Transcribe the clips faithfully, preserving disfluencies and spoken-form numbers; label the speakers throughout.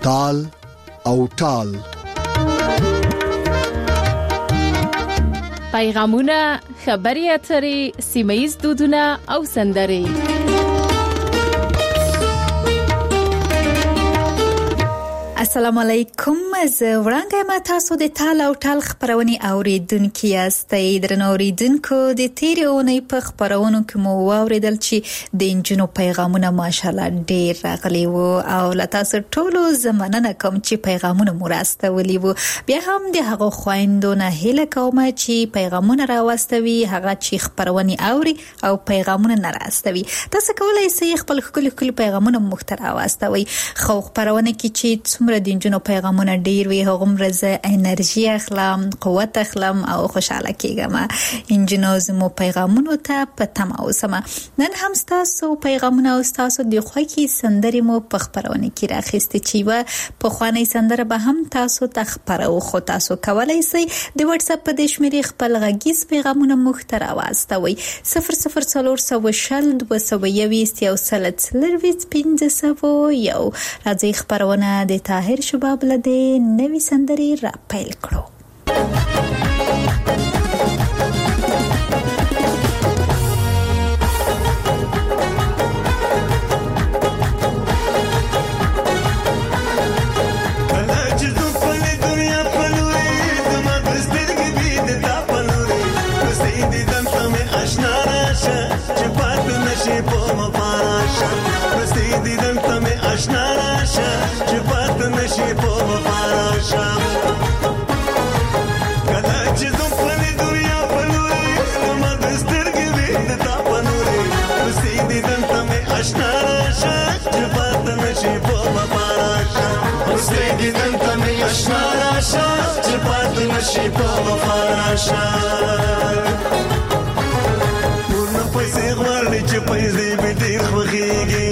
Speaker 1: تال او ټال.
Speaker 2: پیغامونه، خبري اترې، سیمه‌ییز دودونه او سندرې.
Speaker 3: السلام علیکم. زه وړاندې ما تاسو د تال او ټال خبرونه اوریدونکو یاستئ. درنو اوریدونکو، د تیرې اونۍ په خبرونو کې مو واوریدل چې د انجونو پیغامونه ماشالله ډېر راغلي وو او لا تاسو ټولو زمانه کوم چې پیغامونه مو راستولي وو. بیا هم د هغه خويندو نه هیله کوم چې پیغامونه راوستوي، هغه چې خبرونه اوري او پیغامونه نه راستوي. تاسو کولای شئ خپل خپل خپل پیغامونه محتوا واستوي. خو خبرونه کې چې د انجونو پیغامونه ډیر وی، هغه مرزه انرژي اخلم، قوت اخلم او خوشاله کیږم. انجونو زمو پیغامونو ته پتم اوسم. نن هم تاسو پیغامونه او تاسو د خوکی سندرې مو په خبرونه کې راخسته چې و په خواني سندره به هم تاسو تخبرو. خو تاسو کولای شئ د واتس اپ په شمیرې خپل غږیز پیغامونه محتوا واستوي. صفر صفر څلور سوه شل دوه سوه یویست یو سل څلرویشت پنځه سوه یو. راځي خبرونه د طاهر شباب لده نوی سندری را پیل کرو.
Speaker 4: ورنه پیسې غواړي چې پیسې به ډېر خوښېږي،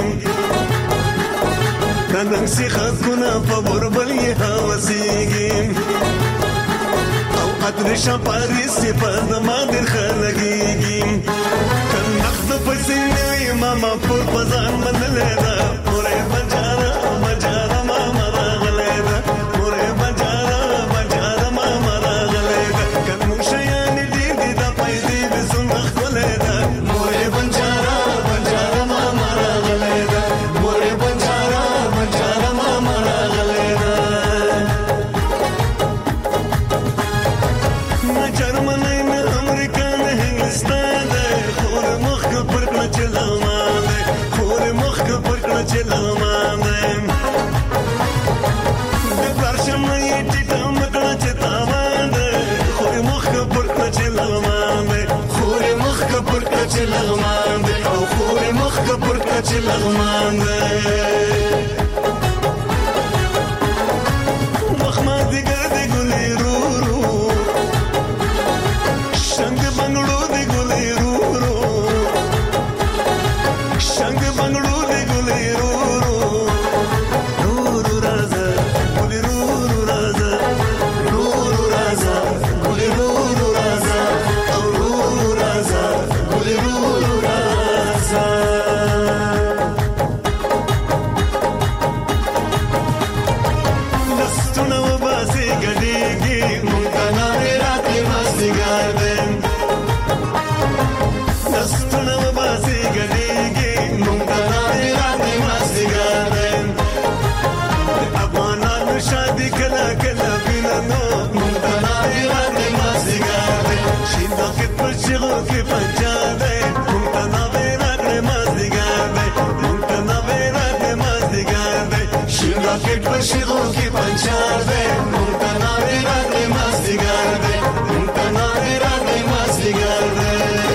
Speaker 4: د نن سیخه کونه په بربل یې هوسېږي او عطر شپاري صفات ما ډېر ښه لګېږي. که نقد پیسې نه وي ماما پور په ځان منلې ده، پورې بجاره بجاره ماما راغلې ده، پورې بجاره بجاره ماما راغلې ده. که موږ شیان ډېر دي دا پیسې به څومره ښکلې ده، پورې بجاره بجاره ماما راغلې ده، پورې بجاره بجاره ماما راغلې ده. نه جرمني نه امریکا نه هندوستان ده، خور مخ پر کړه چې لغمان ده، خور مخ پر کړه چې لغمان ده. د پرشم یې ټیټه مکړه چې تاوان ده، خور مخ پر کړه چې لغمان ده، خور مخ پر کړه چې لغمان ده او خور مخ پر کړه چې لغمان ده. مخما دیګر دی ګلې رو رو، شنګ بنگړو دی ګلې رو رو، شنګ بنگړو دی ګلې رو رو. رو رو رازه ګلې رو رو رازه، رو رو رازه ګلې رو رو رازه او رو رو رازه ګلې رو رو رازه. دستونه وباسي ګډېږي مونږ ته نارې راتلې مازدیګر دی، دستونه وباسي ګډېږي مونږ ته نارې راتلې مازدیګر دی. د افغانانو شادي کله کله وینه نو مونږ ته نارې راتلې مازدیګر دی. شین داکت پر شیغو کې پنجا دی، مونږ ته نارې راتلې مازدیګر دی، مونږ ته نارې راتلې مازدیګر دی. شین داکت پر شیغو کې پنجا دی، مونږ ته نارې راتلې مازدیګر دی، مونږ ته نارې راتلې مازدیګر دی.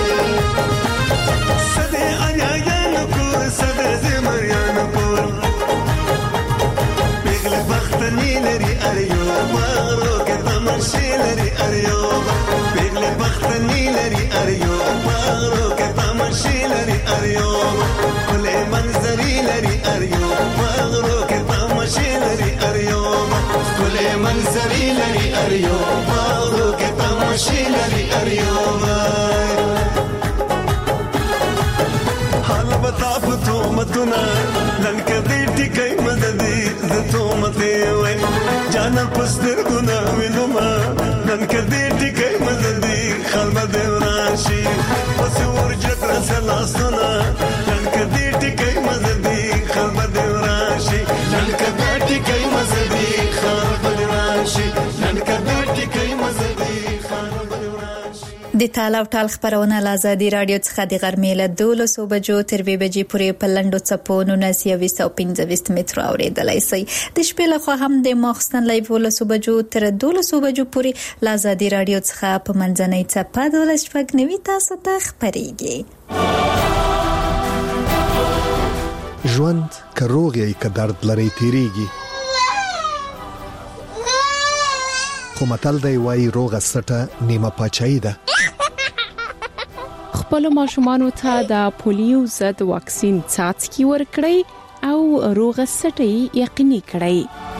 Speaker 4: سده انیایانو کور، سده زمریانو کور، پیغله بختنی لري اریو مغرو کې تماشې لري اریو، پیغله بختنی لري اریو مغرو کې تماشې لري اریو، کله منظرې لري اریو مغرو کې تماشې لري اریو، کله منظرې لري اریو مغرو کې تماشې لري اریو. حال بتا پتو متونه نن کدی ټیکای مددي زتو مته وای جانا پستر ګنا وینما نن کدی ټیکای مددي خلم دې راشي پس ورجت رسلاسنا نن کدی ټیکای مددي خلم دې راشي نن کدی ټیکای مددي خلم دې راشي نن کدی ټیکای مددي خلم دې راشي
Speaker 3: د تاله او ټال خبرونه له ازادي رادیو څخه د غرمې له دولسو بجو تر دوه بجې پورې په لنډو څپو نولس یویشت او پنځه ویشت مترو اورېدلی شئ. د شپې لخوا هم د ماخوستن له یولسو بجو تر دولسو بجو پورې له ازادي رادیو څخه په منځنۍ څپه دولس شپږ نوي تاسو ته خپرېږي.
Speaker 1: ژوند که روغ یې که درد لري تیریږي، خو متل دی وایي روغه سټه نیمه پاچاهي ده.
Speaker 2: خپل ماشومانو ته د پولیو ضد واکسین څاڅکي ورکړئ او روغه سټي یقیني کړئ.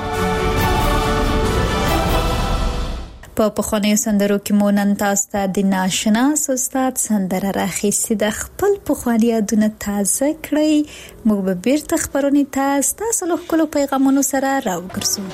Speaker 3: په پخوانیو سندرو کې مو نن تاسو ته د ناشناس استاد سندره راخیستې ده. خپل پخواني یادونه تازه کړئ. موږ به بیرته خبرونه تاسو له خپلو پیغامونو سره راوګرځو.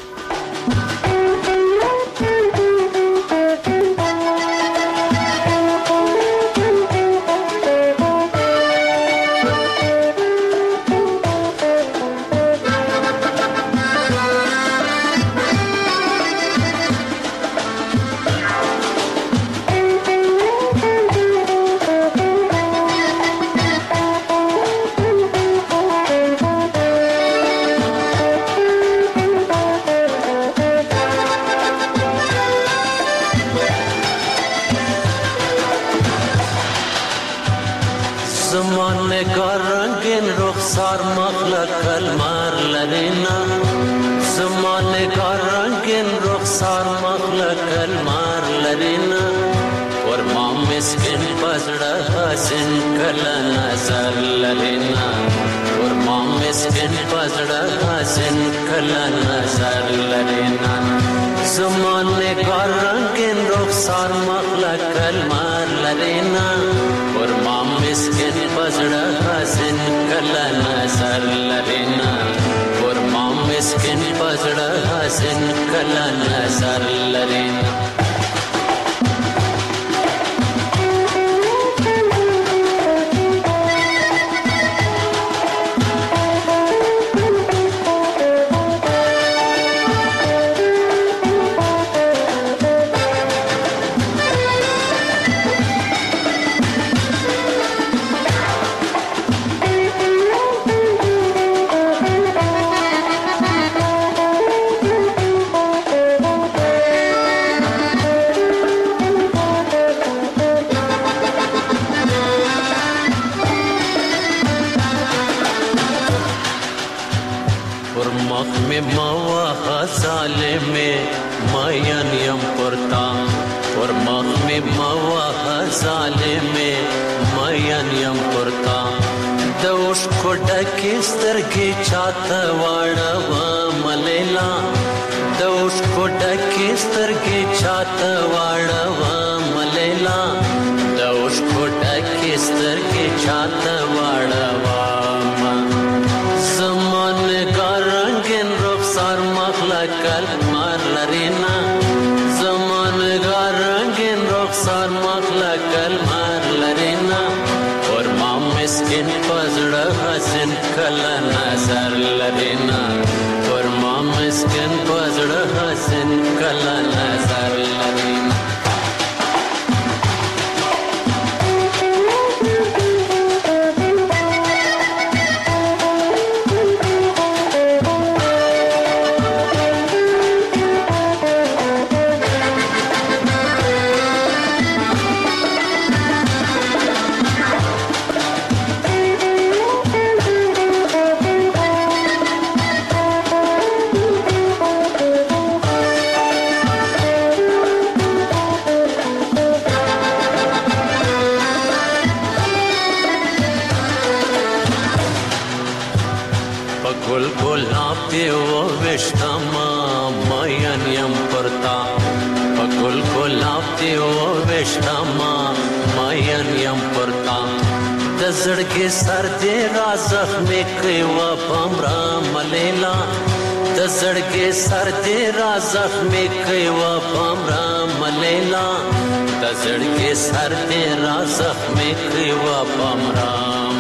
Speaker 5: د زړګي سر دې را زخمي کوي و بمرا ملیلا د زړګي سر دې را زخمي کوي و بمرا ملیلا د زړګي سر دې را زخمي کوي و بمرا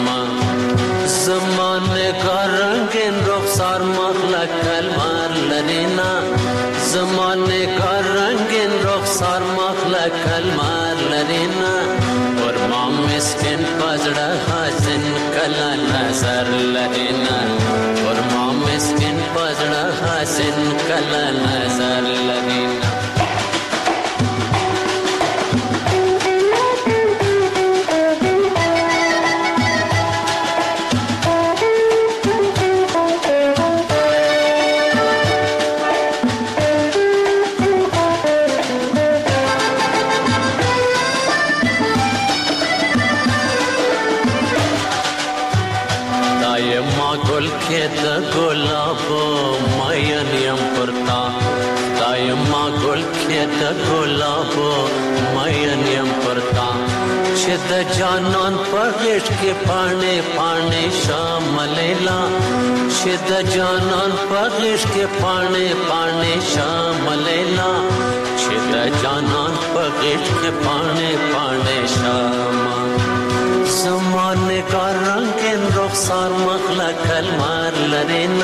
Speaker 5: زمانه کا رنگین رخسار مخلق کلمار لرینا زمانه کا رنگین رخسار مخلق کلمار لرینا اور ما مسکن پزړه حسن کلا نظر لرینا اور ما مسکن پزړه حسن کلا نظر لرینا د ګلاب ماین یم پرتا دایما ګل کې د ګلاب ماین یم پرتا چې د جانان په غېږ کې پاڼې پاڼې شاملیلا چې د جانان په غېږ کې پاڼې پاڼې شاملیلا چې د جانان په غېږ کې پاڼې پاڼې شاملیلا زمانه کا رنگین رخسار مخلق کلمار لرینا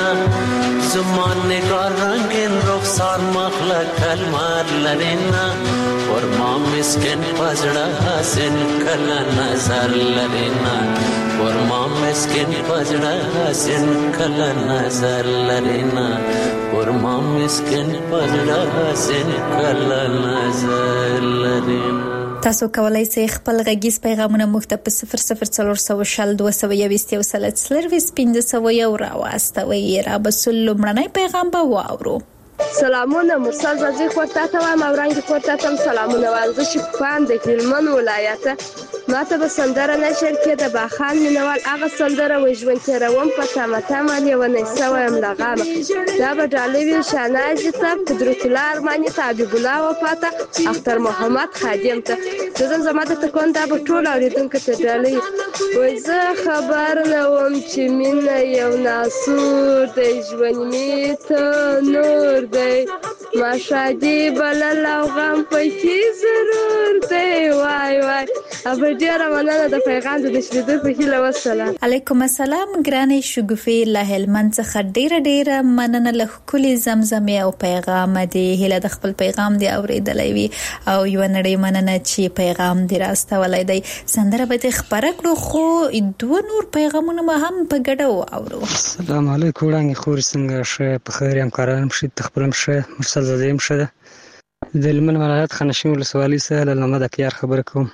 Speaker 5: زمانه کا رنگین رخسار مخلق کلمار لرینا اور ما مسکن پزړه حسن کلا نظر لرینا اور ما مسکن پزړه حسن کلا نظر لرینا اور ما مسکن پزړه حسن کلا نظر لرینا
Speaker 3: تاسو کولای شئ خپل غږیز پیغامونه موږ ته په صفر صفر څلور سوه شل دوه سوه یوویشت یو سل څلرویشت پنځه سوه یو راواستوئ. رابسل لومړنی پیغام به واورو.
Speaker 6: سلامونه مرسل زازی خورتا ته وایم او رنګ خورتا ته سلامونه وایم. زه شکوفان د هلمند ولایته ما ته به سندره نشر کې د باخان مینوال هغه سندره وي ژوند تېروم په تمه تمه لیونی سوی یم له غمه دا به ډالۍ وي شانازي ته قدرت الله ارماني ته حبیب الله وفا ته اختر محمد خادم ته زه ځم زما د تکون دا به ټول اورېدونکو ته ډالۍ وایي زه خبر نه وم چې مینه یو ناسور دی ژوند مې ته نور دی ما شادي بلل او غم پکې ضرور دی وای وای ابه ډیره مننه د پیغام د شریدو په هیله وسلام.
Speaker 3: علیکم السلام ګرانې شګوفې له هلمند څخه ډیره ډیره مننه له ښکلي زمزمې او پیغام دی. هیله د خپل پیغام دی اوریدلی وي او یو نړۍ مننه چې پیغام دی راستولی دی. سندره به دې خپره کړو خو دوه نور پیغامونه به هم په ګډه واورو.
Speaker 7: السلام علیکم وړانګې خورې څنګه ښه په خیر یم کاران ښه تخپلم ښه مرسل زاده یم ښه ده د هلمند ولایت خانشین ولسوالۍ څخه له علامه د کیار خبره کوم.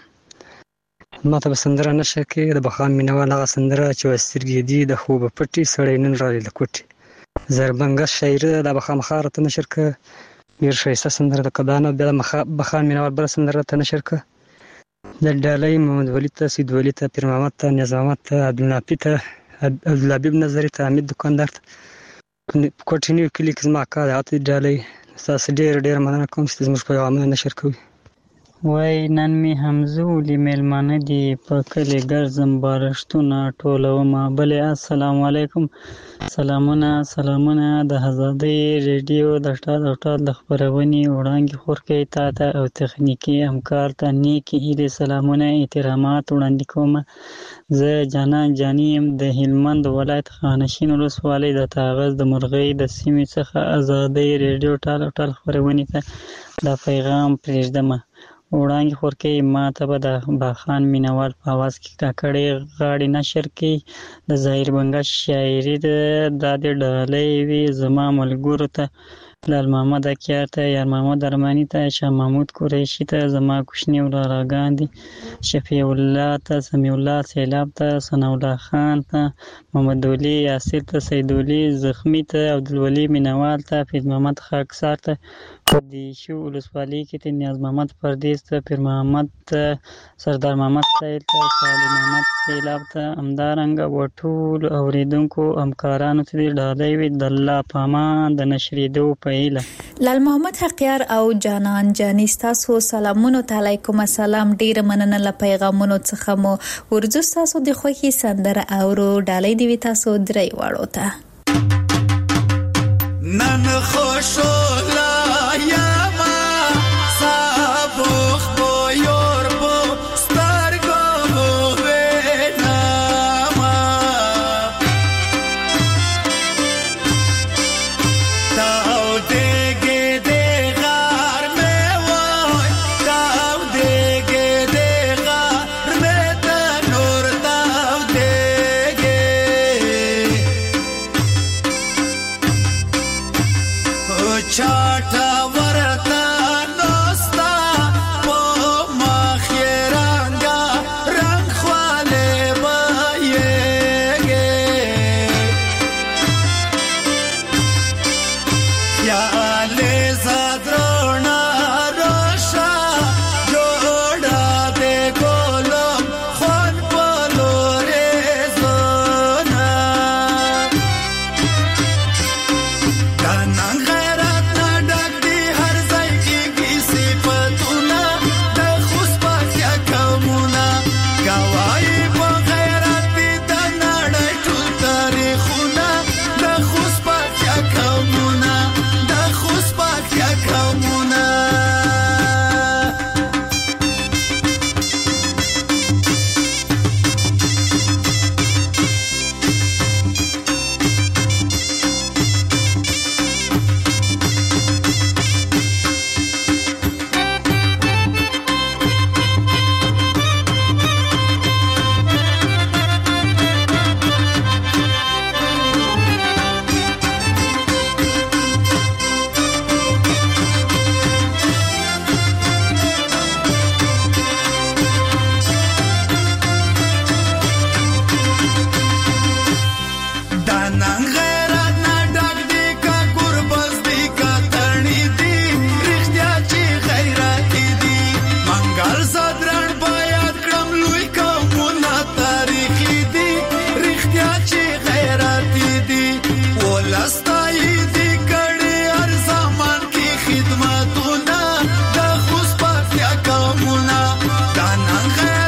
Speaker 7: ما ته به سندره نشه کې د بخان مینوال هغه سندره چې سترګې دي د خوبه پټي سړی نن راغلی له کوټې زربنګه شاعر د بخامخا راته نشر که ډېر ښایسته سندره د قدانو بیا د بخان مینوال بله سندره راته نشر که د ډالۍ محمد ولي ته سید ولي ته پیر محمد ته نیاز محمد ته عبدالنافي ته عبدالحبیب نظري ته حمید دکاندار ته کوټې نوي کلي کې زما اکا دی هغه ته ډالۍ ستاسو ډېره ډېره مننه کوم چې زموږ پیغامونه نشر کوي.
Speaker 8: وای نن می همزولي میلمانه دي په کلی ګرځم بارشتونه ټولومه بلې السلام علیکم سلامونه سلامونه د آزادۍ ریډیو د ټال او ټال د خپرونې وړاندې خورکې تا ته او تخنیکي همکار ته نیکې هیلې سلامونه احترامات وړاندې کوم. زه جانان جاني یم د هلمند ولایت خانشین ولسوالۍ د تاغز د مرغۍ د سیمې څخه آزادۍ ریډیو ټال او ټال خپرونې ته دا پیغام پرېږدمه. وړاندې خورکې ما ته به د باخان مینوال په اواز کې کاکړې غاړې نشر کې د ظاهر بنګش شاعري ده دا د ډالۍ وي زما ملګرو ته لال محمد اکیار ته یار محمد ارماني ته شاه محمود قریشي ته زما کوچني ولاراګان دي شفیع الله ته سمیع الله سیلاب ته ثناء الله خان ته محمد ولی یاسر ته سید ولی زخمی ته عبدالولي مینوال ته فیض محمد خاکسار ته دیشو ولسوالۍ کې ته نیاز محمد پردیس ته پیر محمد ته سردار محمد سیل ته صالح محمد سیلاب ته همدارنګه و ټولو اورېدونکو همکارانو ته دې ډالۍ وي د الله په امان د نشرېدو په ویله.
Speaker 3: لال محمد حقیار او جانان جانی تاسو سلامونه علیکم السلام. ډیر مننه ل پیغامونو څخه مو ورځو تاسو د خوخي سندره اورو ډالۍ دی تاسو درې واړو ته.
Speaker 4: نن خوشو لا یا ما صابخ بو یور بو سترګو وینا ما تاو دګې دې غار مې وای تاو دګې دې غار مې ته نور تاو دګې چاټا ورتا نوستا په مخیرانګا رنگ خواله وایږي یا له زادرونا روشا جوړا دې ګولم خون پلورې زونا داننګ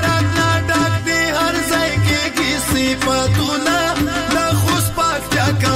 Speaker 4: صفاتنا د خوش پاک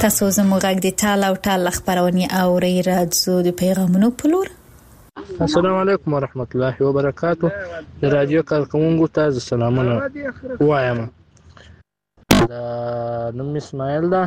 Speaker 3: تاسو زموږ غږ د ټال او ټال خبرونه اورئ راځو د پیغامونو په لور.
Speaker 9: السلام علیکم ورحمت الله وبرکاتہ. د رادیو کارکونکو ته سلامونه وایم. دا نوم اسماعیل ده،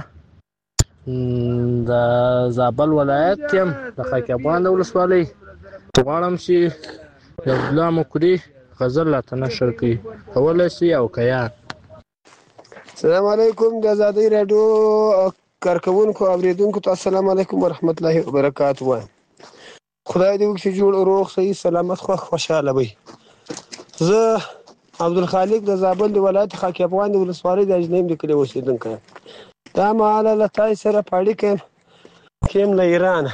Speaker 9: د زابل ولایت یم، د خاک افغان د ولسوالۍ. غواړم چې د عبدالله مقری غزل راته نشر کړي، کولی شي او که یا.
Speaker 10: السلام علیکم د آزادۍ راډیو کارکونکو اوریدونکو ته السلام علیکم ورحمت الله وبرکاتہ وایم. خدای دې وکړي چې جوړ روغ صحیح سلامت خوښ خوشاله وي. زه عبدالخالق د زابل د ولایت خاک افغان د ولسوالۍ د اجنیم د کلي اوسېدونکی یم. دا مهاله له تاسو سره په اړیکه یم چې یم له ایرانه.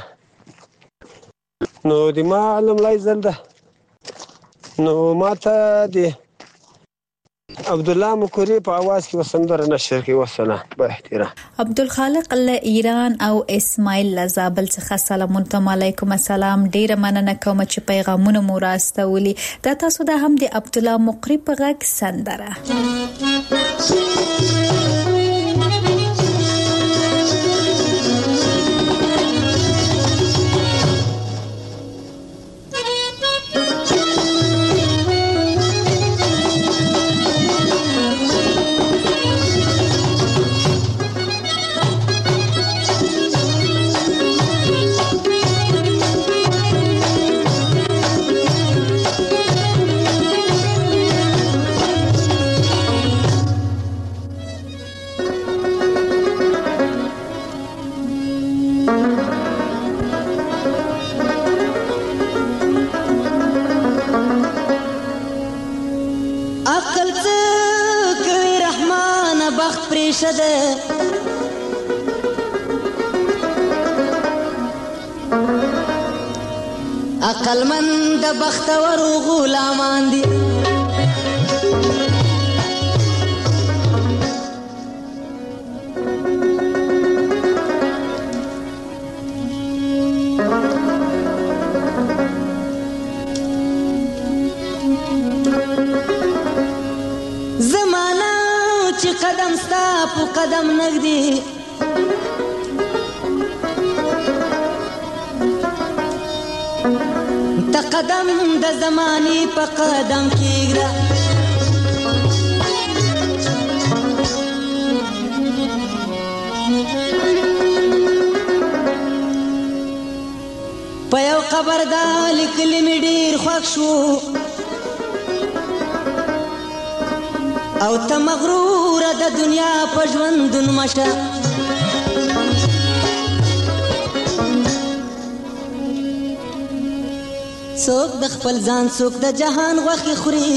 Speaker 10: نو د ما لومړی ځل ده نو ما ته د عبدالله مقری په اواز کې وسندره نشر کړي. والسلام با احترام.
Speaker 3: عبدالخالق له ایران او اسماعیل له زابل څخه سلام علیکم. السلام، ډیره مننه کوم چې پیغامونه مو راستولي. دا تاسو د هم د عبدالله مقری په غږ سندره.
Speaker 11: عقل من د بختور غلامان دي، زمانہ چې قدم ستا په قدم نږدې، ته قدم د زمانې په قدم کېږده. په یو قبر دا لیکلي مې ډېر خوښ شو، او ته مغروره د دنیا په ژوندون مشه. څوک د خپل ځان څوک د جهان غوښې خوري،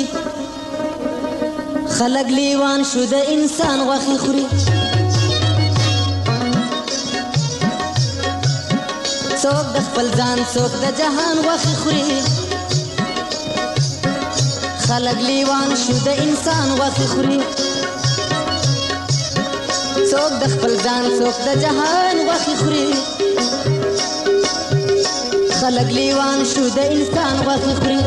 Speaker 11: خلک لیوان شو د انسان غوښې خوري. څوک د خپل ځان څوک د جهان غوښې خوري، خلک لیوان شو د انسان غوښې خوري. څوک د خپل ځان څوک د جهان غوښې خوري، خلق لیوان شو د انسان غوښې خوري.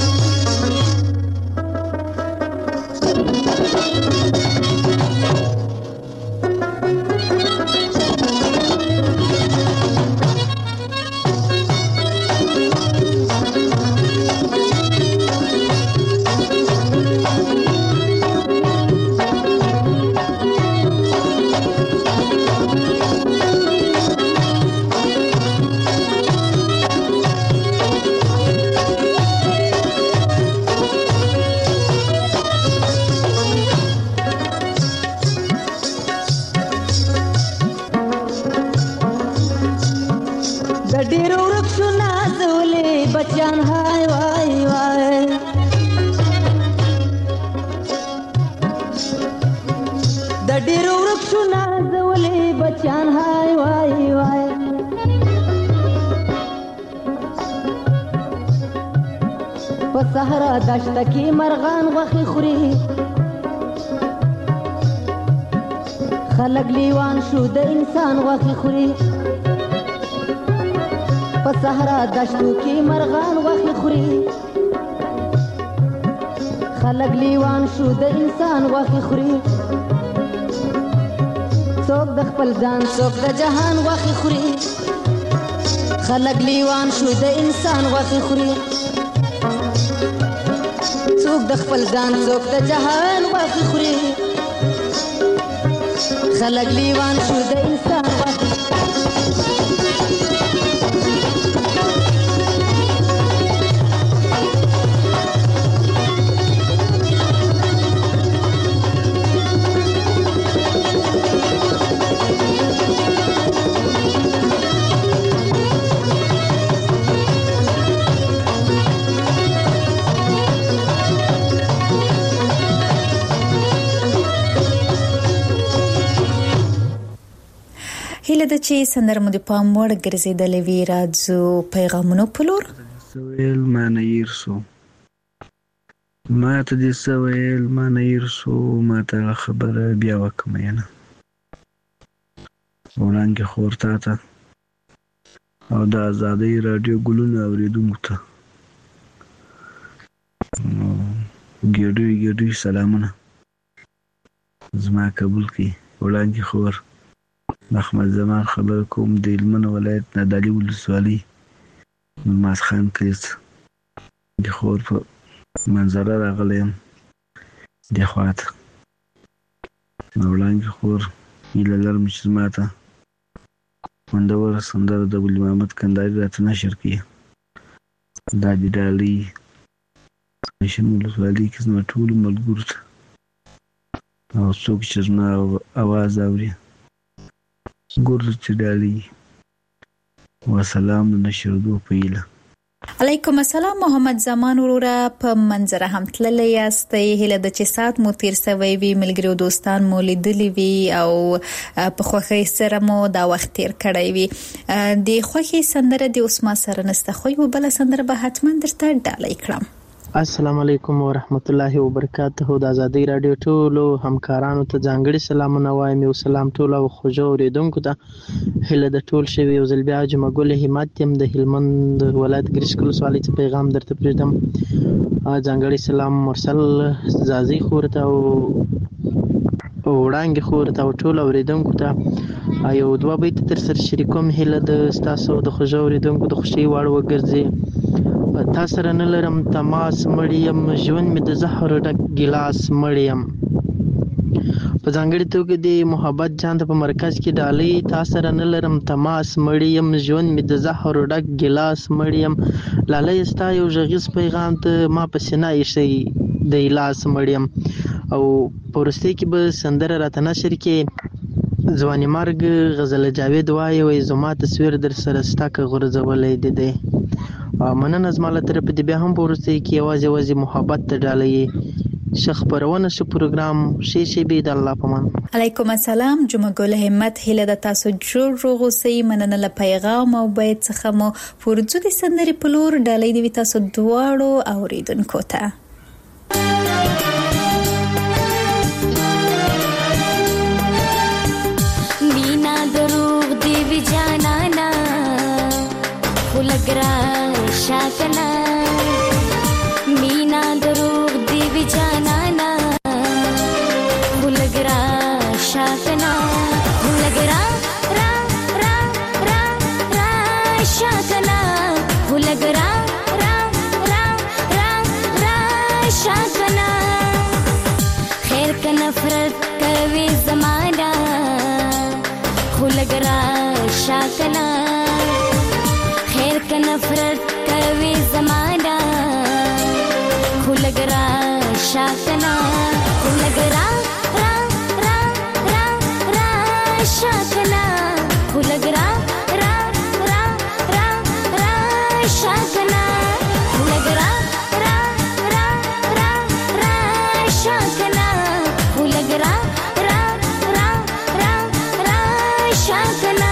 Speaker 11: صحرا دشت کې مرغان غوښې خوري، خلک لیوان شو د انسان غوښې خوري. په صحرا دشتو کې مرغان غوښې خوري، خلک لیوان شو د انسان غوښې خوري. څوک د خپل ځان څوک د جهان غوښې خوري خلک لیوان شو د انسان غوښې خوري څوک د خپل ځان څوک د جهان غوښې خوري خلک لیوان شو د انسان غوښې
Speaker 3: هیله ده چې سندره مو د پام وړ ګرځېدلې وي. راځو پیغامونو په لور.
Speaker 12: ویل ما نه هیر سو ما ته دې څه ویل ما نه هیر سو ما ته خبره بیا وکړه مینه وړانګې خور تا ته او د ازادۍ راډیو ګلونه اورېدونکو ته ګېډوي ګېډوي سلامونه زما قبول کړي وړانګې خور احمد زمان خبر کوم د هلمند ولایت نادعلي ولسوالۍ نماز خان کلیس د خور په منظره راغلی یم دې خواته وړانګې خور هیله لرم چې زما ته خوندوره سندره د ګل محمد کندهاري راته نشر کړي دا د ډالۍ شین ولسوالۍ کې زما ټولو ملګرو ته او څوک چې زما اواز اوري ګورو چې ډالۍ وسلام د نشردو په هیله.
Speaker 3: علیکم السلام محمد زمان وروره په منظره هم تللی یاستئ. هیله ده چې ساعت مو تیر سوی وي ملګري او دوستان مو لیدلی وي او په خوښۍ سره مو دا وخت تیر کړی وي. د خوښۍ سندره د اوس ما سره نسته خو یو بله سندره به حتما درته ډالۍ کړم.
Speaker 13: السلام علیکم ورحمت الله وبرکاته. د ازادۍ راډیو ټولو همکارانو ته ځانګړي سلامونه وایم. یو سلام ټولو خوږو اورېدونکو ته. هیله د ټول شوي یو ځل بیا جمعه ګل همت یم د هلمند ولایت ګرشک ولسوالۍ څخه پیغام درته پرېږدم. ځانګړي سلام مرسل زازۍ خور ته او وړانګې خور ته او ټولو اورېدونکو ته یو دوه بیته در سره شریکوم. هیله د ستاسو د خوږو اورېدونکو د خوښۍ وړ وګرځي. تا سره نه لرم تماس مړی یم ژوند مې د زهر ډک ګیلاس مړی یم. په ځانګړې توګه د محبت جان ته په مرکز کې ډالۍ. تا سره نه لرم تماس مړی یم ژوند مې د زهر ډک ګیلاس مړی یم. لالی ستا یو غږیز پیغام ته ما په سینه ایښی د لاس مړی یم. او په وروستۍ کې به سندره راته نشر کې ځواني مرګ غزل جاوید وایي وایي زما تصویر در سره ستا که غورځولی دی دی. مننه زما له طرفه د بیا هم په وروستۍ کې یوازې یوازې محبت ته ډالۍ ښه خپرونه شو پروګرام ښې شېبې د الله په امان.
Speaker 3: علیکم السلام جمعه ګل همت. هیله ده تاسو جوړ روغ اوسئ. مننه له پیغام او بیت څخه مو پورځو د سندرې په لور ډالۍ د وي تاسو دواړو اوریدونکو ته.
Speaker 14: مینا دروغ دی وی جانانا خلګرا شاکنا مینا دروغ دی وی جانانا خلګرا شاکنا خلګرا را را را را شاکنا خلګرا را را را را شاکنا خیر کا نفرت کوي زمانہ خلګرا شاکنا خیر کا نفرت کوي زمانہ خلګرا شاکنا خلګرا را را را را شاکنا خلګرا را را را را شاکنا خلګرا را را را را شاکنا خلګرا را را را را شاکنا.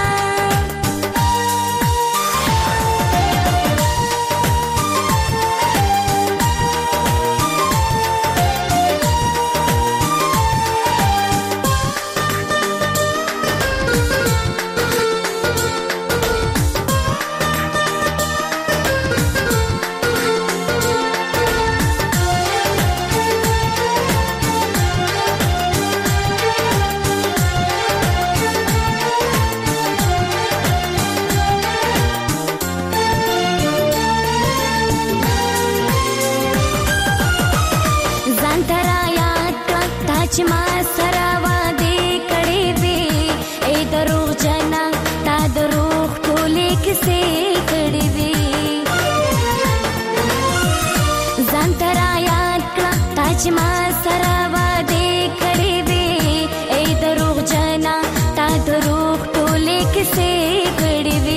Speaker 14: سره وعده کړې وې ای دروغ جنا تا دروغ ټولې کیسې کړې وې ځان تر یاد کړه تا چې ما سره وعده کړې وې ای دروغ جنا تا دروغ ټولې کیسې کړې وې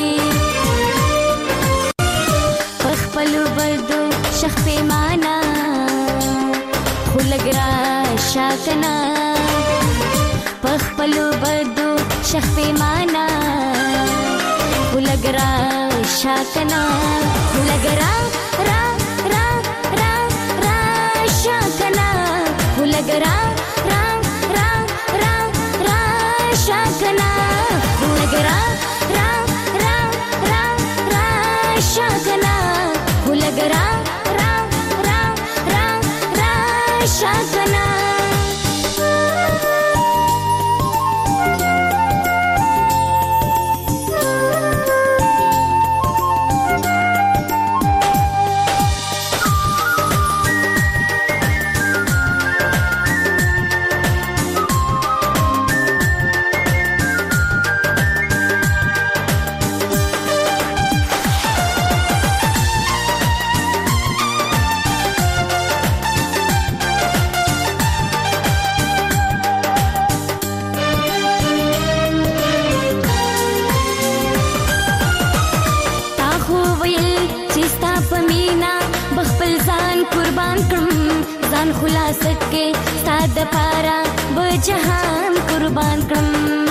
Speaker 14: پخپلو بدو شخ پیمانا خو لږ راشه کنه پخپلو بدو شخ پیمانا خو لږ راشه کنه خو لږ را را را را راشه کنه خو لږ را را را را راشه کنه خو لږ را را را را راشه کنه خو لږ را را را را راشه کنه ځان خلاص کې ستا د پاره به جهان قربان کړم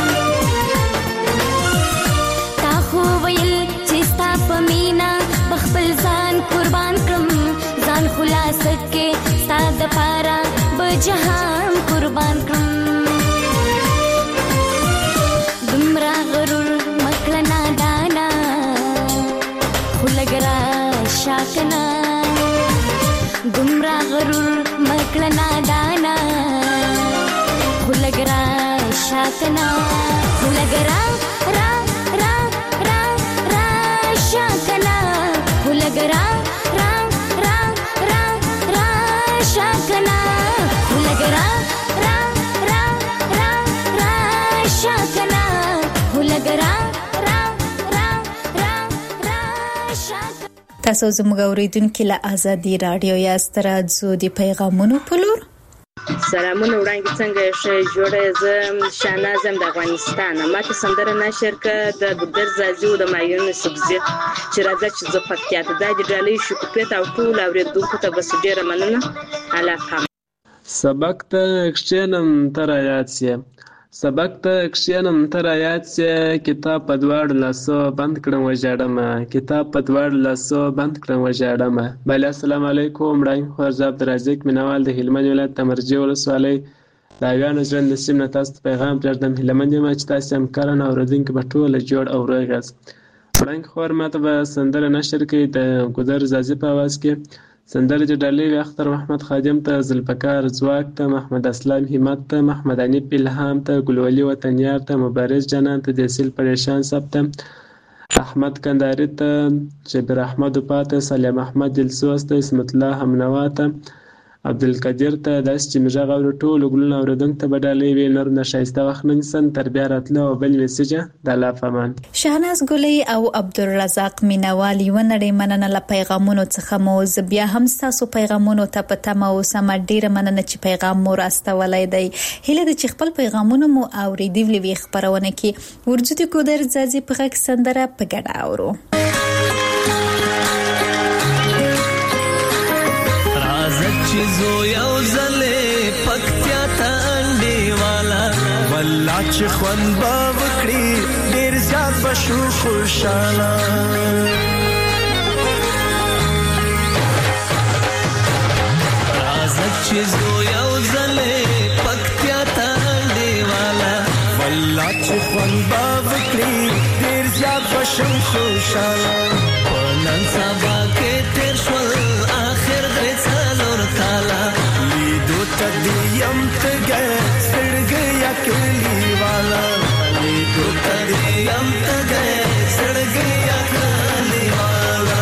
Speaker 14: تا خو ویل چې ستا په مینا به خپل ځان قربان کړم ځان خلاص کې ستا د پاره به جهان قربان کړم دومره غرور مکړه نادانا خو لږ راشه کنه دومره غرور مکړه نادانا خو لږ راشه کنه خو لږ را را را را راشه کنه خو لږ را را را را راشه کنه خو لږ را را را را راشه کنه خو لږ را را را را راشه
Speaker 3: تاسو زموږ اوریدونکو له ازادي رادیو یاست راځو د پیغامونو په لور
Speaker 15: سلامونه وړاندې څنګه ښه جوړه زم شانازم د افغانستان ماته سندره نشر ک د ګدر زازي او د مایون سبزی چې راځي چې زه پکتیا ته د ډالۍ شکوپیت او ټول اوریدونکو ته بس ډیره مننه علاقه
Speaker 16: سبق ته کښینم تر آیات سي سبق ته کښینم تر آیات سي کتاب په دواړو لاسو بند کړم وژاړم کتاب په دواړو لاسو بند کړم وژاړم بل السلام علیکم وړاندې خورزاب درازیک مینوال د هلمند ولایت تمرجي ولسوالۍ د ایوان ژوند د سیم نه تاسو پیغام پرېږدم هلمند یم چې تاسو هم کارن اوریدونکو په ټوله جوړ او روغ یاست وړاندې خور ماته به سندره نشر کړي د ګودر زازي په اواز کې سندره د ډالۍ وي اختر محمد خادم ته ذوالفقار ځواک ته محمد اسلام همت ته محمد انیب الهام ته ګلولي وطنیار ته مبارز جنان ته دیسیل پریشان صاحب ته احمد کنداري ته جبر احمد پاته سلیم احمد دلسوز ته اسمت الله همنوا ته عبدالقدیر ته داس چې مجا غوړ ټول ګلونه اوریدونکو ته بدالې وی نور نشایسته وخت نن سن تربیه راتله او بل میسج د لا فمان
Speaker 3: شهناز ګلې او عبدالرزاق مینوال یو نړۍ مننه ل پیغامونو څخه مو بیا هم تاسو پیغامونو ته پته مو سم ډیره مننه چې پیغام مو راستولای دی هله د چې خپل پیغامونو مو اوریدلې وی خبرونه کې ورجو د ګودر زازي په غږ سندره په ګډه اورو
Speaker 4: زو یو زله پکتیا ته انډي والا والله چې خوان با وکړي ډیر زیات بشو خوشاله راځه چې زو یو زله پکتیا ته انډي والا والله چې خوان با وکړي ډیر زیات بشو خوشاله نن سبا کې تیر شول اخر دې تالا لیدو تدیم تگه سڑگه یا کلی والا لیدو تدیم تگه سڑگه یا کلی والا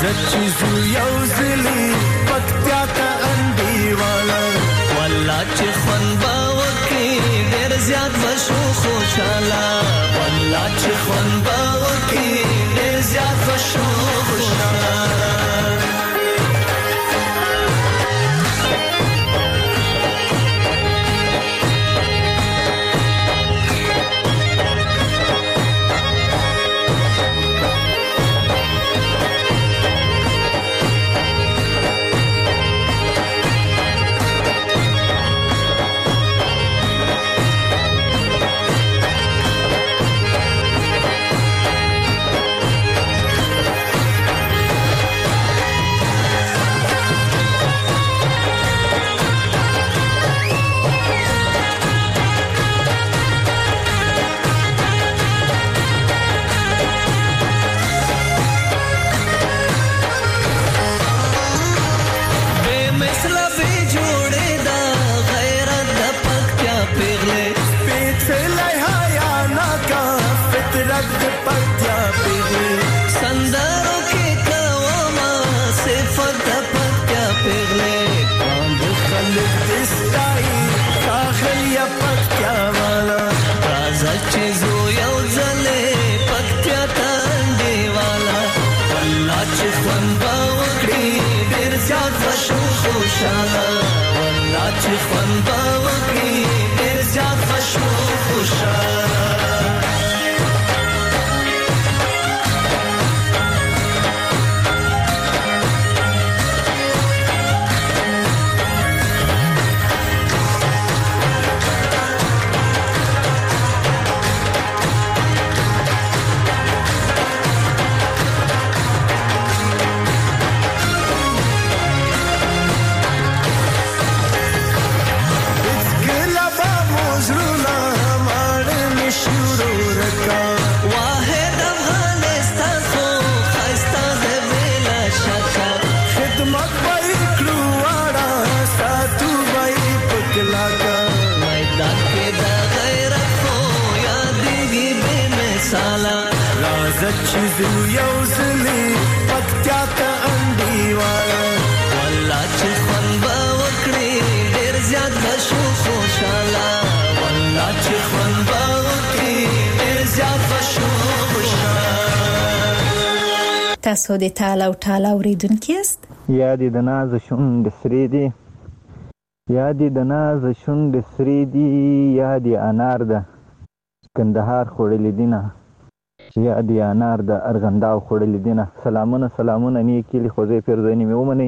Speaker 4: راځه چې زو یو ځلې پکتیا ته انډیواله والله چې خوند به وکړي ډېر زیات به شو خوشحاله والله چې خوند به وکړي ډېر زیات به شو خوشحاله
Speaker 3: تاسو د ټال او ټال اوریدونکو یاست؟
Speaker 17: یادې د ناز شونډې سرې دي یادې د ناز شونډې سرې دي یادې انار ده کندهار خوړلې دینه یادې انار د ارغنداو خوړلې دینه. سلامونه سلامونه نیکې لی خوځې پیرزینې مې ومنئ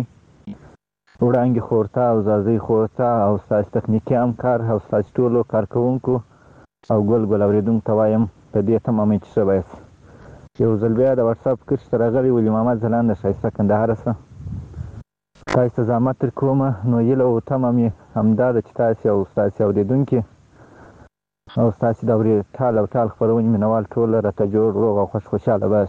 Speaker 17: وړانګې خورتا او زازۍ خورتا او ستاسو تخنیکي همکار او ستاسو ټولو کارکوونکو او ګل ګل اوریدونکو ته وایم په دې تمامې چې ښه به یاست. یو ځل بیا د واتساپ کرښې ته راغلی ولي محمد ځلانده ښایسته کندهاره څه تاسو ته زحمت در کومه نو هیله او تمه مې همدا ده چې تاسې او ستاسې اورېدونکي او ستاسې د ټال او ټال خپرونې مینوال ټول راته جوړ روغ او خوش خوشحاله بس.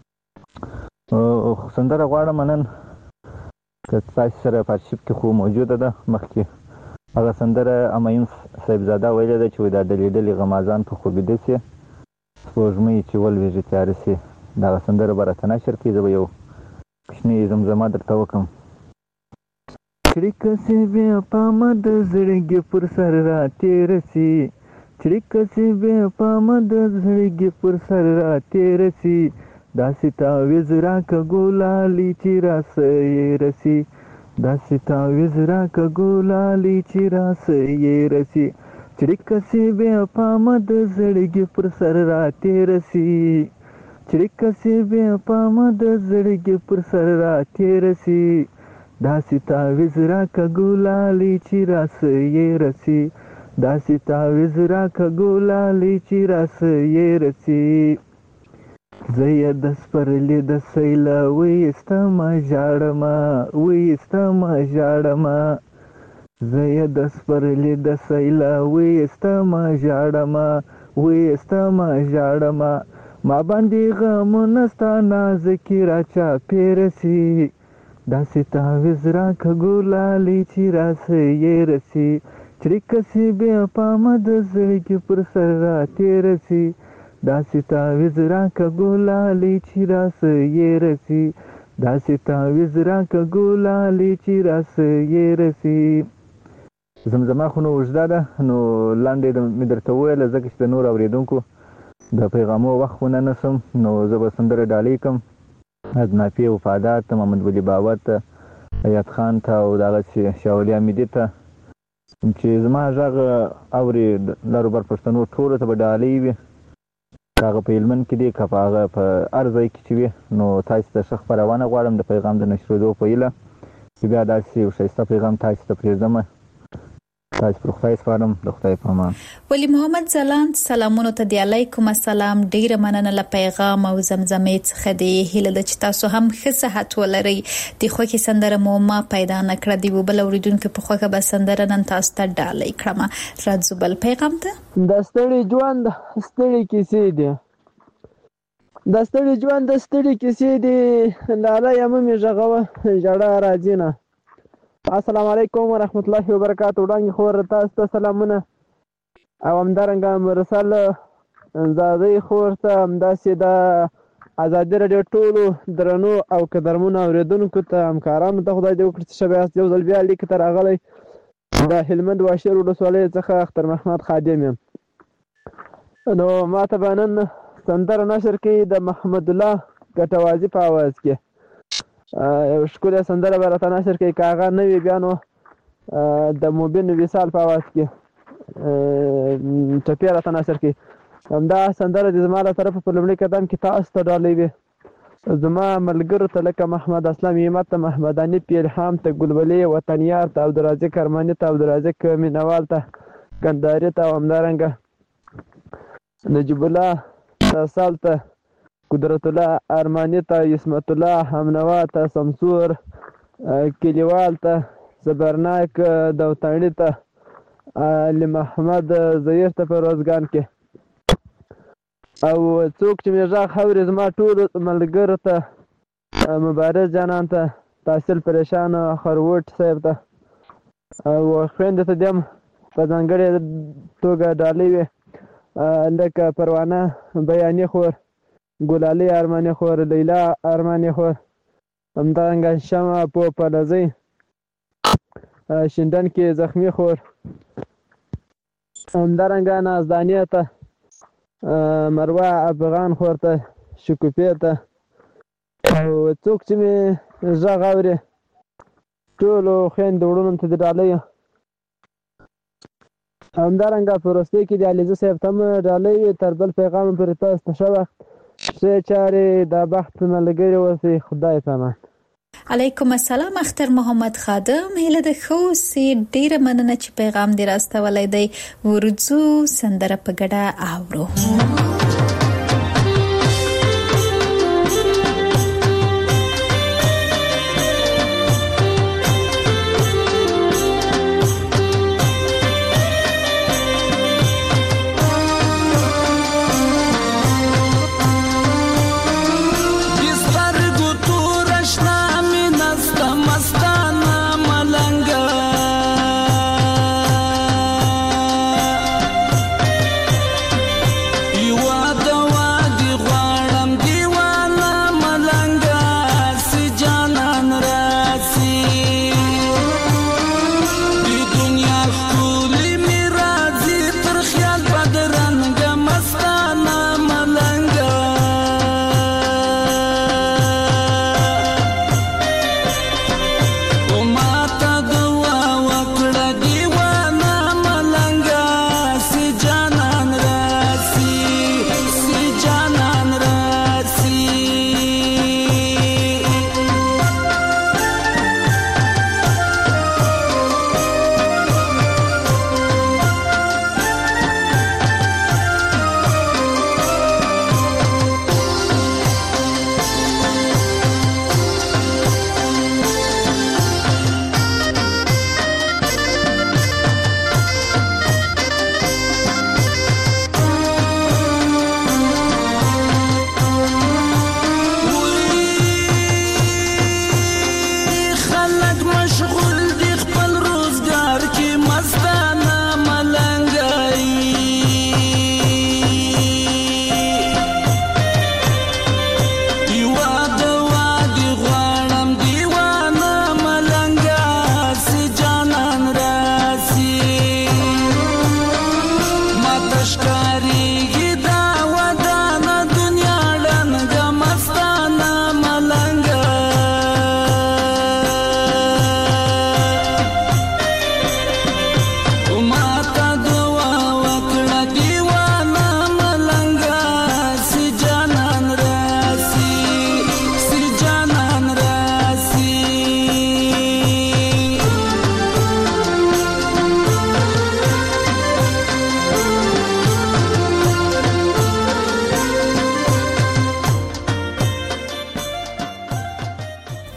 Speaker 17: سندره غواړم نن که تاسې سره په ارشیف کې خو موجوده ده مخکې هغه سندره امین صاحبزاده ویلې ده چې دا ډلې ډلې غمازان په خو بیده سي سپوږمۍ چې ولویږي تیاره سي دغه سندره به راته نشر کړي زه به یو کوچنۍ زمزمه درته وکړم. چړیکه سي بې پامه د زړګي پر سر راتېره سي چړیکه سي بې پامه د زړګي پر سر راتېره سي داسې تعویض راکه ګلالي چې راسه یې رسي داسې تعویض راکه ګلالي چې راسه یې رسي چړیکه سي بې پامه د زړګي پر سر راتېره سي چړیکه سي بې پامه د زړګي پر سر راتېره سي داسې تعویض راکه ګلالي چې راسه یې رسي داسې تعویض راکه ګلالي چې راسه یې رسي زه یې د سپرلي د سیله ویستمه ژاړمه ویستمه ژاړمه زه یې د سپرلي د سیله ویستمه ژاړمه ویستمه ژاړمه ما باندې غمونه ستا نازکې راچاپېره سي داسې تعویض راکه ګلالي چې راسه یې رسي چړیکه سي بې پامه د زړګي پر سر راتېره سي داسې تعویض راکه ګلالي چې راسه یې رسي داسې تعویز راکه ګلالې چې راسه یې رسي. زمزمه خو نو اوږده ده نو لاندې مې درته وویله ځکه چې د نور اورېدونکو د پیغامو وخت خو نه نسم نو زه به سندره ډالۍ کړم. از نافیه وفادار ته، محمد ولی باور ته، حیات خان ته او دغسې شاولي حمیدي ته چې زما غږ اوري لاروبر پښتنو ټولو ته به ډالۍ وي، که هغه په هلمند کې دي که په هغه په هر ځای کې چې وي. نو تاسو ته ښه خپرونه غواړم د پیغام د نشرېدو په هیله چې بیا داسې یو ښایسته پیغام تاسو ته پرېږدم. تاسو پر خدای سپارم، د خدای په امان.
Speaker 3: ولی محمد ځلاند سلامونو ته دی. علیکم السلام. ډیره مننه له پیغام او زمزمې څخه دی. هیله ده چې تاسو هم ښه صحت ولرئ. د خوښې سندره مو ما پیدا نه کړه، د بل اوریدونکو په خوښه به سندره نن تاسو ته ډالۍ کړم. راځو بل پیغام ته.
Speaker 18: د ستړي ژوند ستړي کیسې دي، د ستړي ژوند د ستړي کیسې دي، لاله یم مې غږوه ژړا راځي نه. السلام علیکم ورحمت الله وبرکاتہ. وړاندې خور تاسو ته سلامونه او همدارنګه مرسل زادی خور ته همداسې د ازادي راډیو ټولو درنو او قدرمنو اورېدونکو ته همکارانو ته خدای دې وکړي چې ښه یاست. یو ځل بیا لیک ته راغلی د هلمند واشیر ولسوالۍ څخه اختر محمد خادم یم. نو ما ته به نن سندره نشر کړي د محمد الله ګټوازي په اواز کې یو ښکلې سندره به راته نشر کړي، که هغه نه وي بیا نو د مبین وصال په اواز کې ټپې راته نشر کړي. همدا سندره د زما له طرفه په لومړي قدم کې تاسو ته ډالۍ وي. زما ملګرو ته لکه محمد اسلام همت ته، محمد انیف الهام ته، ګلبلې وطنیار ته، عبدالرازق ارماني ته، عبدالرازق مینوال ته، کندهاري ته، او همدارنګه نجیب الله سال ته، قدرت الله ارمانی ته، عصمت الله همنوا ته، سمسور کلیوال ته، زبرناک دوتانی ته، علي محمد زهیر ته په روزګان کې، او څوک چې مې غږ اوري زما ټولو ملګرو ته، مبارز جانان ته، تحصیل پریشان خروټ صاحب ته او خویندې ته دې هم په ځانګړې توګه ډالۍ وي، لکه پروانه بیاني خور، ګلالي ارماني خور، لیلا ارماني خور، همدارنګه شمع پوپلزۍ شیندن کې زخمی خور، همدارنګه نازدانیه ته، مروه افغان خور ته، شکوفې ته، او څوک چې مې غږ اوري ټولو خویندو وروڼو ته د ډالۍ. همدارنګه په وروستۍ کې د علیزه صاحب ته هم ډالۍ. تر بل پیغام پورې تاسو ته ښه وخت، ښې چارې د بخت ملګري اوسئ. خدای په امان.
Speaker 3: علیکم السلام اختر محمد خادم. هیله ده ښه اوسئ. ډیره مننه چې پیغام دې راستولی دی. ورځو سندره په ګډه اورو.
Speaker 19: You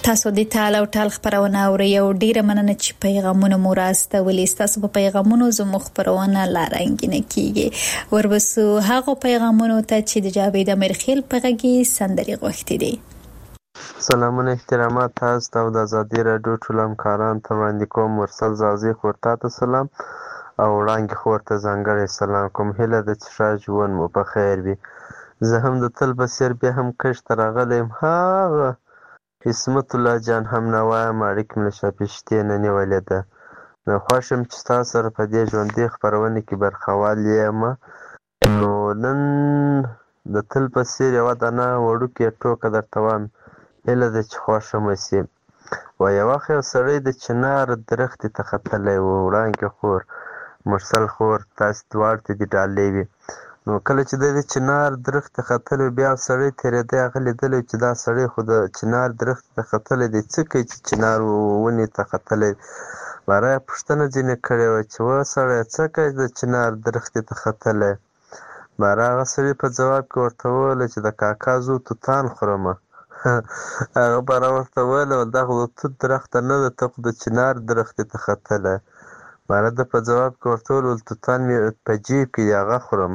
Speaker 3: تاسو د تال او ټال خبرونه اورئ او ډیره مننه چې پیغامونه مو راستولې. تاسو په پیغامونو زموږ خبرونه لارنګینه کیږي. وربسو هغه پیغامونو ته چې د جاوید امرخیل په غږی سندري غوښتي دي.
Speaker 19: سلامونه احترامات تاسو ته د ازادي رادیو ټول همکاران ته وړاندې کوم. مرسل زازي خورتا ته سلام او وړاندې خورته ځانګړی سلام کوم. هیله ده چې ښه ژوند مو په خیر وي. زه هم د تل بسیر بیا هم کش ته راغلی یم. هغه عصمت الله جان هم نه وایم، اړیکې مې له شاپېشتې نه نیولې ده. نو خوښ یم چې ستا سره په دې ژوندۍ خپرونې کې برخوال یم. نو نن د تل په څېر یوه دانه وړوکې ټوکه درته وایم، هیله ده چې خوښه مه سي. وایه وخت یو سړی د چنار درختې ته ختلی و. وړانګې خور، مرسل خور، تاسې دواړو ته دې ډالۍ وي. نو کله چې د چنار درخت ته ختلی و، بیا سړی تېرېده، هغه لیدلی چې دا سړی خو د چنار درخت ته ختلی دی، څه کوي چې چنار ونې ته ختلی. باره یې پوښتنه ځینې کړې وه چې وا سړی څه کوي د چنار درخت ته ختلی. باره هغه سړي په ځواب کې ورته وویله چې د کاکا زو توتان خورمه. هغه باره ورته وویله دا خو د توت درخته نه ده، ته خو د چنار درخت ته ختلی. باره ده په ځواب کې ورته وویل توتان مې په جیب کې دی، هغه خورم.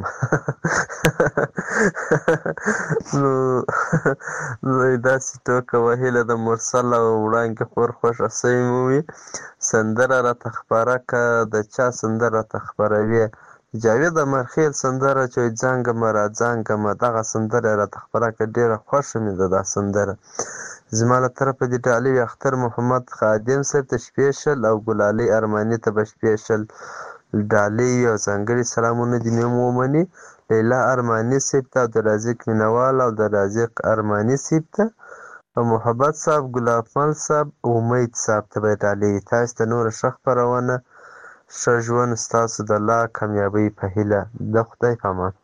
Speaker 19: نو داسې ټوکه وه. هیله د مرسل او وړانګې خور خوښه سوې مو وي. سندره راته خپاره که، د چا سندره راته خپروي؟ جاوید امرخیل سندره چې وایي ځانګمه را ځانګمه، دغه سندره یې راته خپره کړه. ډېره خوښه مې ده دا سندره. زما له طرفه دې ډالۍ وي اختر محمد خادم صاحب ته سپیشل او ګلالۍ ارماني ته به سپیشل ډالۍ وي او ځانګړي سلامونه دې مې ومني. لیلا ارماني صاحب ته، عبدالرزاق مینوال او عبدالرزاق ارماني صاحب ته، او محبت صاحب، ګلاب مل صاحب، امید صاحب ته به یې ډالۍ وي. تاسو ته نوره ښه خپرونه، ښه ژوند ستاسو د لا کامیابۍ په هیله. د خدای په امان.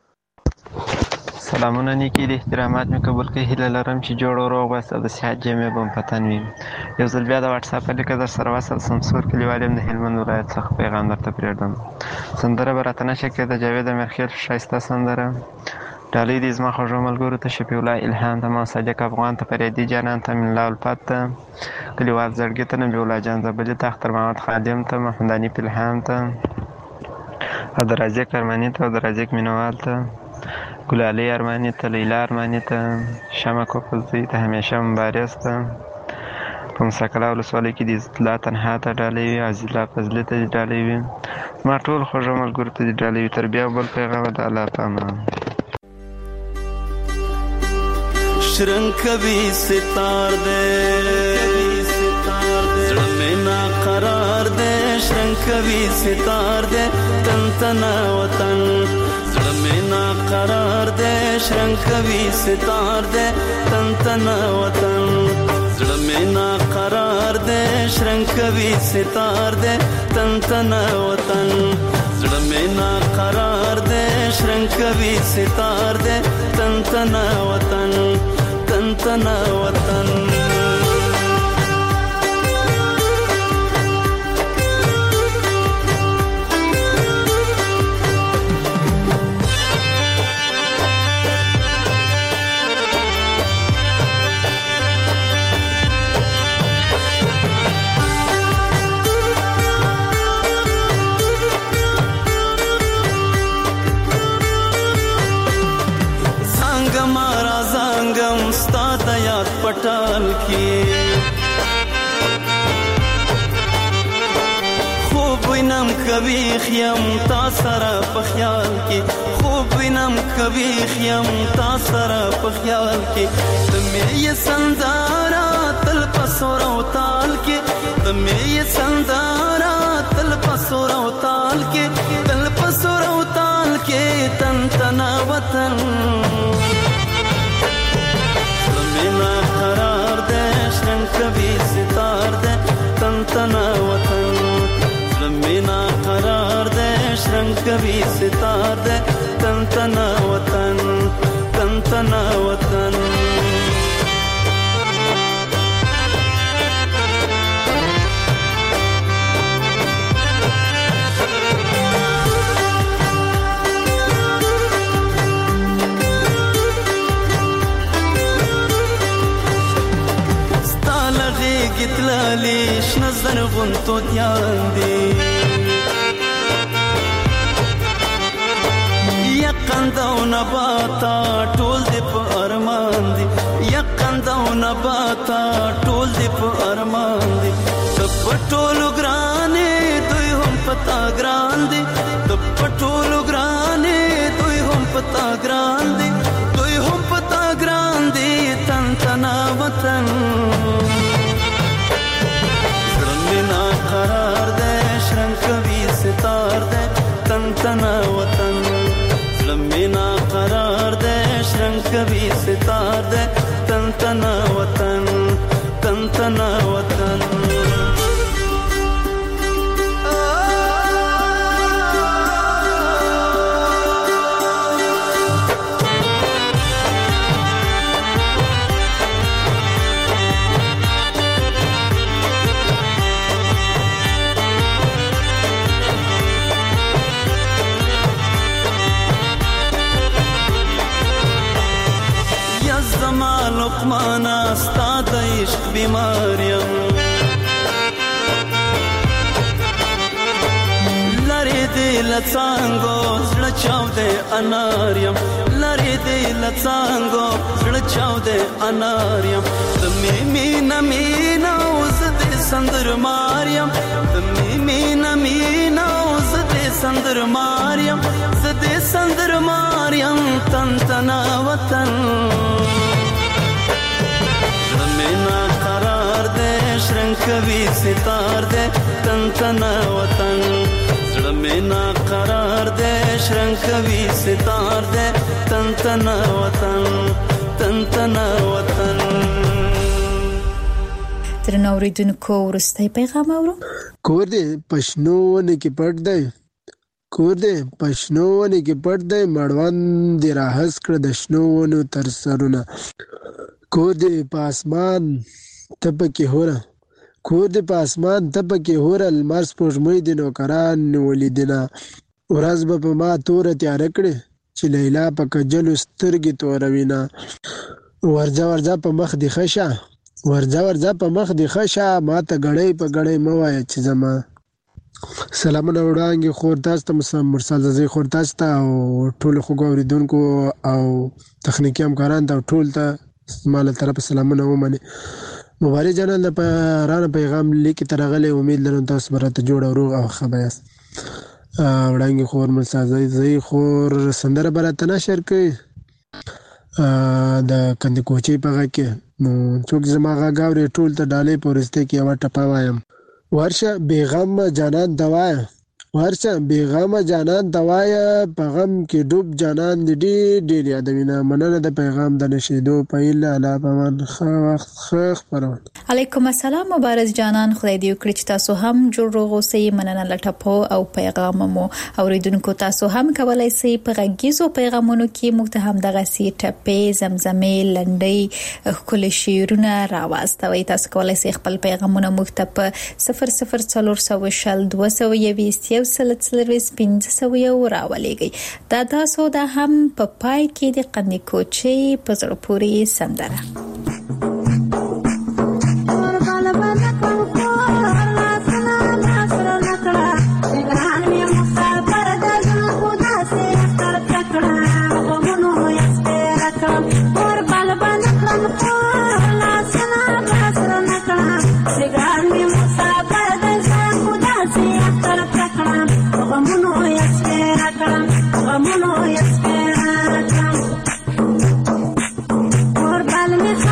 Speaker 20: سلامونه نیکي دي، احترامات مې قبول کړئ. هیله لرم چې جوړ او روغ بس او د صحت جامې به مو په تن وي. یو ځل بیا د واټساپ اړیکه در سره وصل سم. سور کلیوال یم د هلمند ولایت څخه پیغام درته پرېږدم. سندره به راته نشه کړې د جاوید امرخیل ښایسته سندره. ډالۍ دې زما خوږو ملګرو ته، شفیع الله الهام ته، ما صادق افغان ته، فریدي جانان ته، منلا الفت ته، کلیوال زړګي ته، نبي الله جان زبلي ته، اختر محمد خادم ته، محمداني پلهام ته، عبدالرزاق ارماني ته، عبدالرزاق مینوال ته، ګلالۍ ارماني ته، لیلا ارماني ته، شمع کوپلزۍ ته، همیشه مبارز ته، په موسی کلا ولسوالۍ کې د عزت الله تنها ته ډالۍ وي، عزیز الله فضلي ته دې ډالۍ وي. زما ټول خوږو ملګرو ته دې ډالۍ وي. تر بیا بل پیغامه د الله په امان.
Speaker 4: شرنگ کبھی ستار دے زړه مې نا قرار دے، شرنگ کبھی ستار دے تن تنا وطن. زړه مې نا قرار دے، شرنگ کبھی ستار دے تن تنا وطن. زړه مې نا قرار دے، شرنگ کبھی ستار دے تن تنا وطن. زړه مې نا قرار دے، شرنگ کبھی ستار دے تن تنا وطن. تنا وطن پټال کې خوب وینم کبھی خیم تا سره په خیال کې، خوب وینم کبھی خیم تا سره په خیال کې. د مې سندارا تل پسور او تال کې، د مې سندارا تل پسور او تال کې، تل پسور او تال کې تن تنا وطن. قرار دے شرنگ کبھی ستار دے تن تنا وطن. زمینا قرار دے شرنگ کبھی ستار دے تن تنا وطن، تن تنا وطن. زرغون توتیان دی یقند او نباتا ټول دی په ارمان دی یقند او نباتا ټول دی په ارمان دی د پټولو ګرانې دوی هم پتا ګران دی د پټولو ګرانې دوی هم پتا ګران دی دوی هم پتا ګران دی تن تنا وطن زړه قرار دے شرنګ کوي ستار دے تن تنا وطن زړه قرار دے شرنګ کوي ستار دے تن تنا وطن تن تنا وطن لقمانا ستا د عشق بیماریم لری دی لڅانګو زړه چاودې اناریم لری دی لڅانګو زړه چاودې اناریم د می مینا مینا اوس دې سندر ماریم د می مینا مینا اوس دې سندر ماریم زدې سندر ماریم تن تنا وطن قرار دے شرنګ کوي ستار دے تن تنا وطن زړه مې نا قرار دے شرنګ کوي ستار دے تن تنا وطن تن تنا وطن
Speaker 3: ترنو اوریدونکو وروستی پیغام اورو
Speaker 21: کور دې پښنو ونه کې پټ دی کور دې پښنو ونه کې پټ دی مړوند دې راهس کړ د شنو ونو تر سرونه کور دې په اسمان تپکې هوره کور دې په اسمان تپکې هوره لمر سپوږمۍ دې نوکران نیولي دینه ورځ به په ما توره تیاره کړې چې لیلا په کجلو سترګې توروینه ورځه ورځه په مخ دې ښه شه ورځه ورځه په مخ دې ښه شه ما ته ګړۍ په ګړۍ مه وایه چې زما سلامونه وړاندې خور تاسو ته مرسل زوی خور تاسو ته او ټولو خوږو اورېدونکو او تخنیکي همکارانو ته ټول ته ما له طرفه سلامونه ومني مبارک جانان د رانه پیغام لیکي ته راغلی امید لرم تاسو به راته جوړ او روغ او ښه به یاست وړاندې خور مرسل زوی خور سندره به راته نشر کوي د کندې کوچۍ په غږ کې نو څوک زما غږ اوري ټول ته ډالۍ په وروستۍ کې یوه ټپه وایم ورشه بېغمه جانان ته وایه ورشه بېغمه جانان ته وایه په غم کې ډوب جانان دې ډېر ډېر یادوینه مننه د پیغام د نشیدو په هیله الله پامان ښه وخت ښه خپرونه
Speaker 3: علیکم السلام مبارز جانان خدای دې وکړي چې تاسو هم جوړ روغ اوسئ مننه له ټپو او پیغام مو اوریدونکو تاسو هم کولی شئ په غږیزو پیغامونو کې موږ ته هم دغسې ټپې زمزمې لنډۍ ښکلي شعرونه راواستوئ تاسو کولی شئ خپل پیغامونه موږ ته په صفر صفر څلور سوه شل دوه سوه یویشت یو سل څلرویشت پنځه سوه یو راولېږئ دا تاسو دا هم په پای کې د قندې کوچۍ په زړه پورې سندره
Speaker 22: غمونو یې سپېره کړم اور بل مې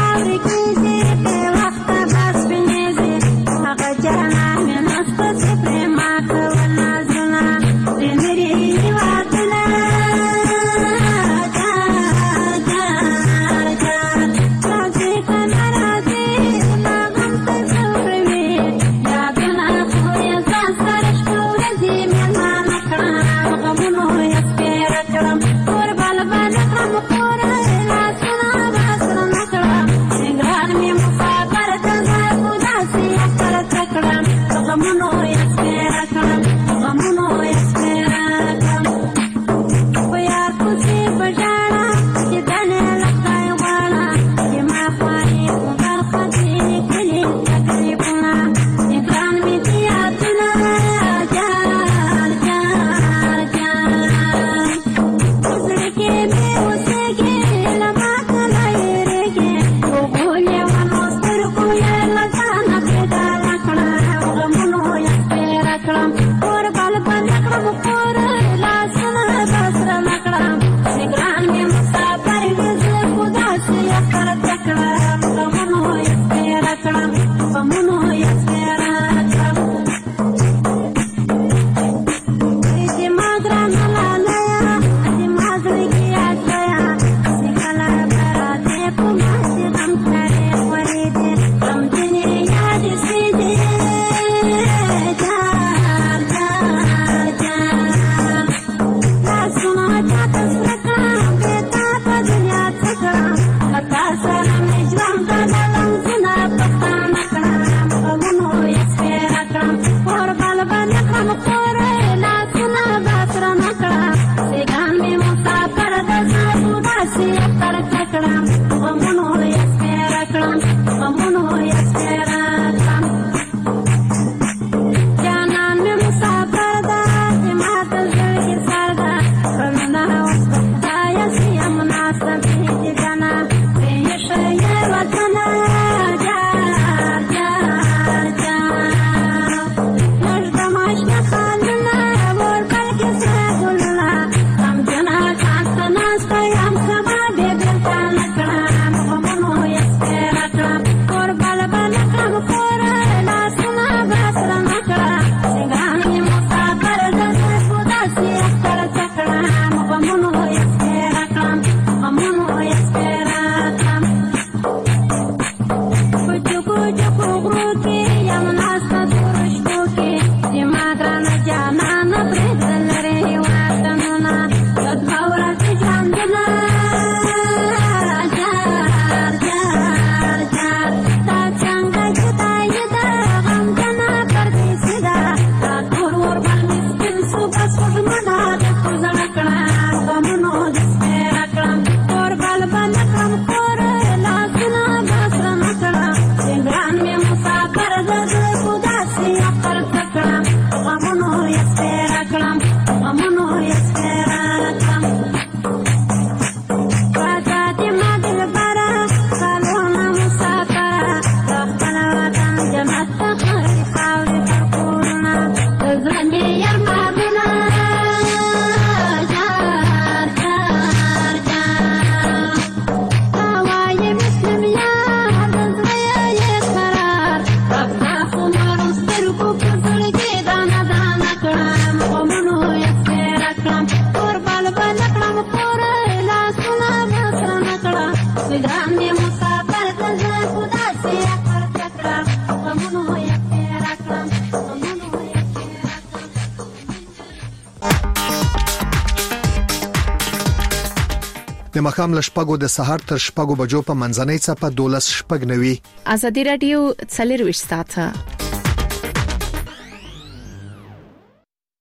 Speaker 1: د مخام لشپګو د سحر تر شپګو بجو په منځنۍ صفه دولس شپګ نوي
Speaker 2: ازادي رادیو څلور وشت ساعته